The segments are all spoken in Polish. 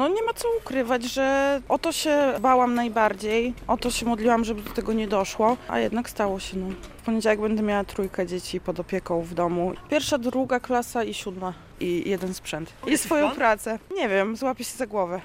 nie ma co ukrywać, że o to się bałam najbardziej, o to się modliłam, żeby do tego nie doszło, a jednak stało się. W poniedziałek będę miała 3 dzieci pod opieką w domu. 1., 2. klasa i 7. I 1 sprzęt. I swoją pracę. Nie wiem, złapię się za głowę.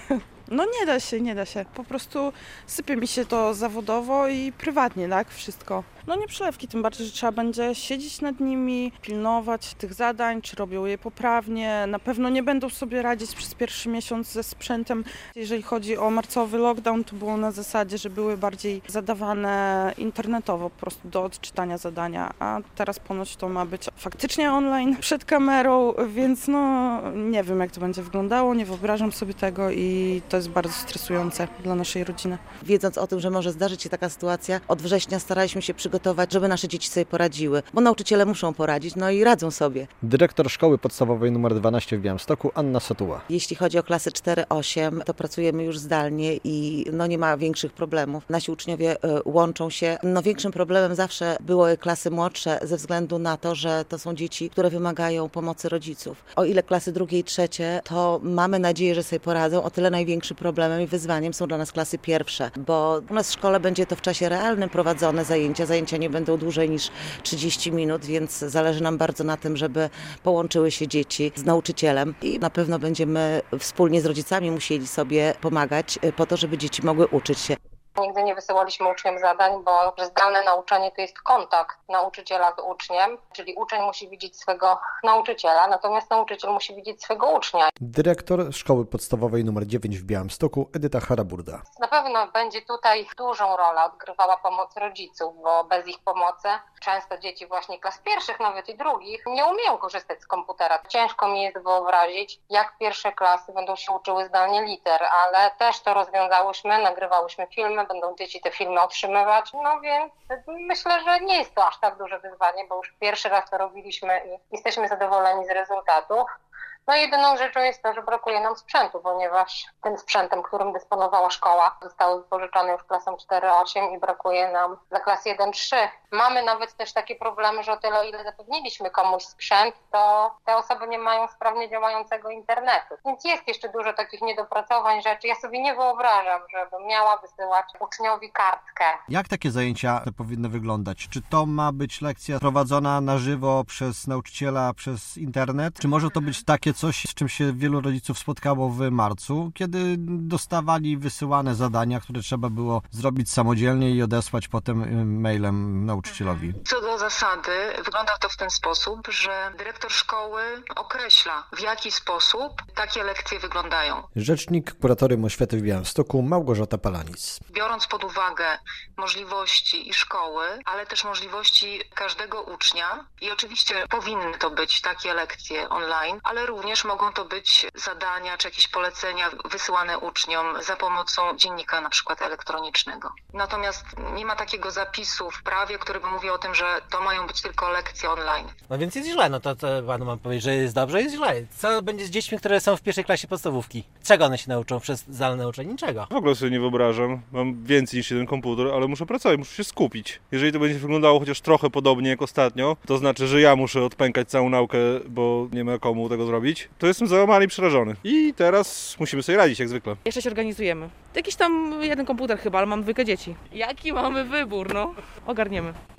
No nie da się. Po prostu sypie mi się to zawodowo i prywatnie, tak? Wszystko. No nie przelewki, tym bardziej, że trzeba będzie siedzieć nad nimi, pilnować tych zadań, czy robią je poprawnie. Na pewno nie będą sobie radzić przez pierwszy miesiąc ze sprzętem. Jeżeli chodzi o marcowy lockdown, to było na zasadzie, że były bardziej zadawane internetowo, po prostu do odczytania zadania, a teraz ponoć to ma być faktycznie online przed kamerą, więc nie wiem, jak to będzie wyglądało, nie wyobrażam sobie tego i to jest bardzo stresujące dla naszej rodziny. Wiedząc o tym, że może zdarzyć się taka sytuacja, od września staraliśmy się przygotować, żeby nasze dzieci sobie poradziły, bo nauczyciele muszą poradzić, i radzą sobie. Dyrektor Szkoły Podstawowej nr 12 w Białymstoku, Anna Sotuła. Jeśli chodzi o klasy 4-8, to pracujemy już zdalnie i nie ma większych problemów. Nasi uczniowie łączą się. Większym problemem zawsze były klasy młodsze ze względu na to, że to są dzieci, które wymagają pomocy rodziców. O ile klasy 2. i 3, to mamy nadzieję, że sobie poradzą, o tyle największym problemem i wyzwaniem są dla nas klasy 1, bo u nas w szkole będzie to w czasie realnym prowadzone zajęcia nie będą dłużej niż 30 minut, więc zależy nam bardzo na tym, żeby połączyły się dzieci z nauczycielem i na pewno będziemy wspólnie z rodzicami musieli sobie pomagać po to, żeby dzieci mogły uczyć się. Nigdy nie wysyłaliśmy uczniom zadań, bo zdalne nauczanie to jest kontakt nauczyciela z uczniem, czyli uczeń musi widzieć swego nauczyciela, natomiast nauczyciel musi widzieć swego ucznia. Dyrektor Szkoły Podstawowej nr 9 w Białymstoku, Edyta Haraburda. Na pewno będzie tutaj dużą rolę odgrywała pomoc rodziców, bo bez ich pomocy często dzieci właśnie klas 1, nawet i 2, nie umieją korzystać z komputera. Ciężko mi jest wyobrazić, jak pierwsze klasy będą się uczyły zdalnie liter, ale też to rozwiązałyśmy, nagrywałyśmy filmy, będą dzieci te filmy otrzymywać, więc myślę, że nie jest to aż tak duże wyzwanie, bo już pierwszy raz to robiliśmy i jesteśmy zadowoleni z rezultatów. Jedyną rzeczą jest to, że brakuje nam sprzętu, ponieważ tym sprzętem, którym dysponowała szkoła, zostały wypożyczone już klasom 4-8 i brakuje nam dla klas 1-3. Mamy nawet też takie problemy, że o tyle, o ile zapewniliśmy komuś sprzęt, to te osoby nie mają sprawnie działającego internetu. Więc jest jeszcze dużo takich niedopracowań rzeczy. Ja sobie nie wyobrażam, żebym miała wysyłać uczniowi kartkę. Jak takie zajęcia powinny wyglądać? Czy to ma być lekcja prowadzona na żywo przez nauczyciela, przez internet? Czy może to być takie coś, z czym się wielu rodziców spotkało w marcu, kiedy dostawali wysyłane zadania, które trzeba było zrobić samodzielnie i odesłać potem mailem nauczycielowi? Co do zasady, wygląda to w ten sposób, że dyrektor szkoły określa, w jaki sposób takie lekcje wyglądają. Rzecznik Kuratorium Oświaty w Białymstoku Małgorzata Palanis. Biorąc pod uwagę możliwości i szkoły, ale też możliwości każdego ucznia i oczywiście powinny to być takie lekcje online, ale również mogą to być zadania czy jakieś polecenia wysyłane uczniom za pomocą dziennika na przykład elektronicznego. Natomiast nie ma takiego zapisu w prawie, który by mówił o tym, że to mają być tylko lekcje online. Więc jest źle, to panu mam powiedzieć, że jest dobrze, jest źle. Co będzie z dziećmi, które są w 1. klasie podstawówki? Czego one się nauczą przez zdalne nauczanie? Niczego. W ogóle sobie nie wyobrażam. Mam więcej niż jeden komputer, ale muszę pracować, muszę się skupić. Jeżeli to będzie wyglądało chociaż trochę podobnie jak ostatnio, to znaczy, że ja muszę odpękać całą naukę, bo nie ma komu tego zrobić, to jestem załamany i przerażony. I teraz musimy sobie radzić, jak zwykle. Jeszcze się organizujemy. Jakiś tam jeden komputer chyba, ale mam 2 dzieci. Jaki mamy wybór, Ogarniemy.